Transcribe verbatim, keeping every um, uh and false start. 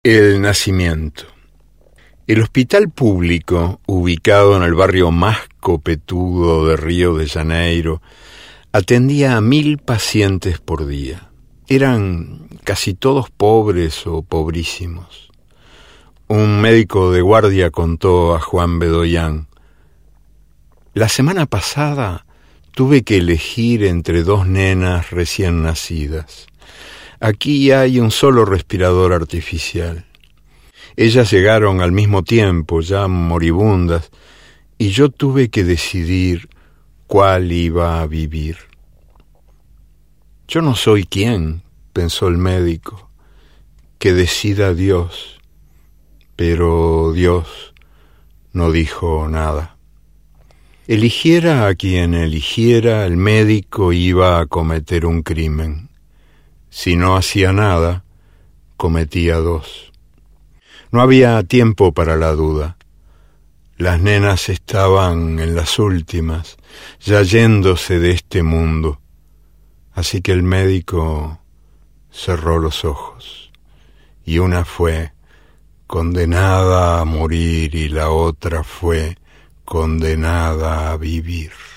El nacimiento. El hospital público, ubicado en el barrio más copetudo de Río de Janeiro, atendía a mil pacientes por día. Eran casi todos pobres o pobrísimos. Un médico de guardia contó a Juan Bedoyán: la semana pasada tuve que elegir entre dos nenas recién nacidas. Aquí hay un solo respirador artificial. Ellas llegaron al mismo tiempo, ya moribundas, y yo tuve que decidir cuál iba a vivir. Yo no soy quien, pensó el médico, que decida Dios, pero Dios no dijo nada. Eligiera a quien eligiera, el médico iba a cometer un crimen. Si no hacía nada, cometía dos. No había tiempo para la duda. Las nenas estaban en las últimas, ya yéndose de este mundo. Así que el médico cerró los ojos, y una fue condenada a morir y la otra fue condenada a vivir.